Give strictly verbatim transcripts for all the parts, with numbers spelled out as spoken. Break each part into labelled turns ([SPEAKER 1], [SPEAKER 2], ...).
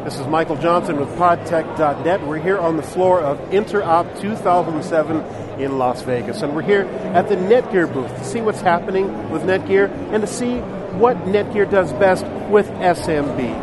[SPEAKER 1] This is Michael Johnson with podtech dot net. We're here on the floor of Interop two thousand seven in Las Vegas, and we're here at the Netgear booth to see what's happening with Netgear and to see what Netgear does best with S M B.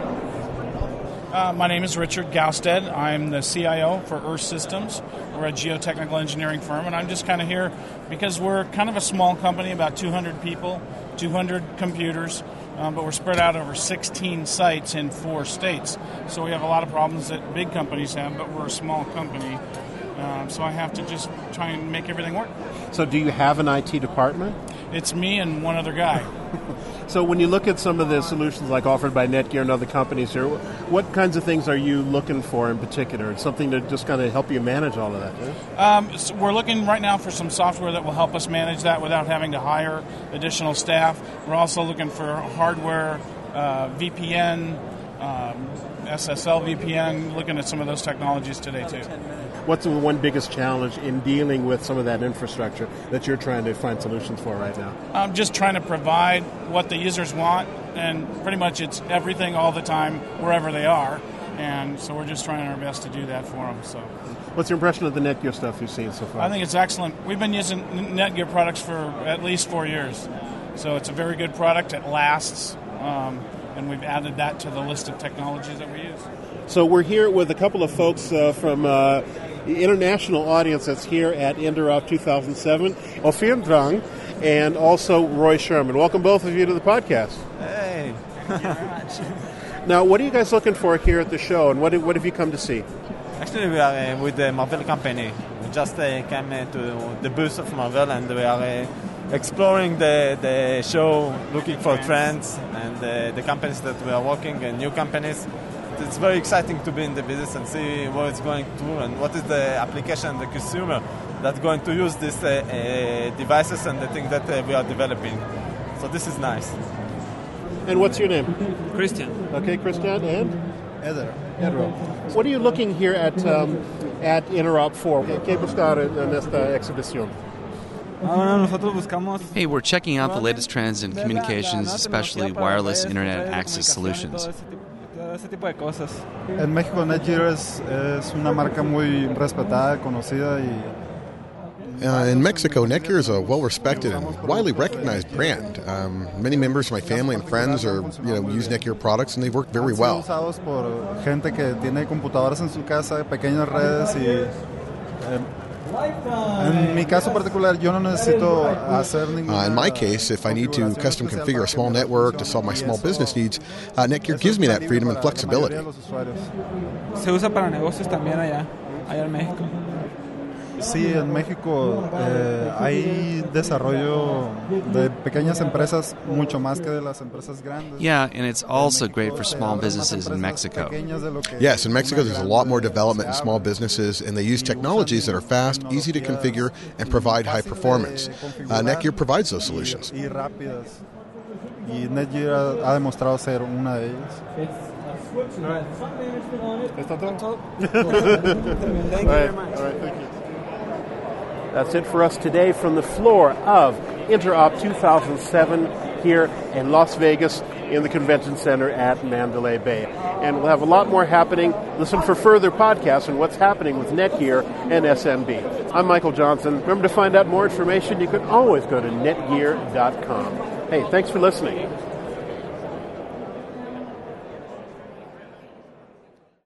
[SPEAKER 2] Uh, my name is Richard Gausted. I'm the C I O for Earth Systems. We're a geotechnical engineering firm, and I'm just kind of here because we're kind of a small company, about two hundred people, two hundred computers, um, but we're spread out over sixteen sites in four states. So we have a lot of problems that big companies have, but we're a small company. Um, so I have to just try and make everything work.
[SPEAKER 1] So do you have an I T department?
[SPEAKER 2] It's me and one other guy.
[SPEAKER 1] So when you look at some of the solutions like offered by Netgear and other companies here, what kinds of things are you looking for in particular? It's something to just kind of help you manage all of that, right?
[SPEAKER 2] Um, so we're looking right now for some software that will help us manage that without having to hire additional staff. We're also looking for hardware, uh, V P N, um, S S L V P N, looking at some of those technologies today too.
[SPEAKER 1] What's the one biggest challenge in dealing with some of that infrastructure that you're trying to find solutions for right now?
[SPEAKER 2] I'm just trying to provide what the users want, and pretty much it's everything all the time, wherever they are. And so we're just trying our best to do that for them. So,
[SPEAKER 1] what's your impression of the Netgear stuff you've seen so far?
[SPEAKER 2] I think it's excellent. We've been using Netgear products for at least four years. So it's a very good product. It lasts. Um, and we've added that to the list of technologies that we use.
[SPEAKER 1] So we're here with a couple of folks uh, from uh, the international audience that's here at Interop two thousand seven, Ophir Drang, and also Roy Sherman. Welcome both of you to the podcast.
[SPEAKER 3] Hey. Thank you very much.
[SPEAKER 1] Now, what are you guys looking for here at the show, and what what have you come to see?
[SPEAKER 3] Actually, we are uh, with the Marvell company. We just uh, came uh, to the booth of Marvell, and we are uh, exploring the, the show, looking for trends and uh, the companies that we are working, and new companies. It's very exciting to be in the business and see where it's going to and what is the application, the consumer that's going to use these uh, uh, devices and the things that uh, we are developing. So this is nice.
[SPEAKER 1] And what's your name?
[SPEAKER 4] Christian.
[SPEAKER 1] Okay, Christian, and?
[SPEAKER 5] Eder.
[SPEAKER 1] Eder. What are you looking here at um, at Interop for? ¿Qué buscar en esta exhibición?
[SPEAKER 6] Hey, we're checking out the latest trends in communications, especially wireless internet access solutions.
[SPEAKER 5] En México, Netgear es, es una marca muy respetada, conocida y
[SPEAKER 7] Uh, in Mexico, Netgear is a well-respected and widely recognized brand. Um, many members of my family and friends are, you know, use Netgear products, and they work very well.
[SPEAKER 5] Usados por gente que tiene computadoras en su casa, pequeñas redes y eh, en mi caso particular, yo no necesito hacer ninguna.
[SPEAKER 7] Uh, in my case, if I need to custom configure a small network to solve my small business needs, uh, Netgear gives me that freedom and flexibility.
[SPEAKER 4] Se usa para negocios también allá, allá en México.
[SPEAKER 5] Sí, en México eh, hay desarrollo de pequeñas empresas mucho más que de las empresas grandes.
[SPEAKER 6] Yeah, and it's also great for small businesses in Mexico.
[SPEAKER 7] Yes, in Mexico there's a lot more development in small businesses, and they use technologies that are fast, easy to configure, and provide high performance. Uh, Netgear provides those solutions.
[SPEAKER 5] Y rápidas. Y Netgear ha demostrado ser una de ellas.
[SPEAKER 1] ¿Está todo? Thank you very much. All right, thank you. That's it for us today from the floor of Interop two thousand seven here in Las Vegas in the Convention Center at Mandalay Bay. And we'll have a lot more happening. Listen for further podcasts on what's happening with Netgear and S M B. I'm Michael Johnson. Remember, to find out more information, you can always go to netgear dot com. Hey, thanks for listening.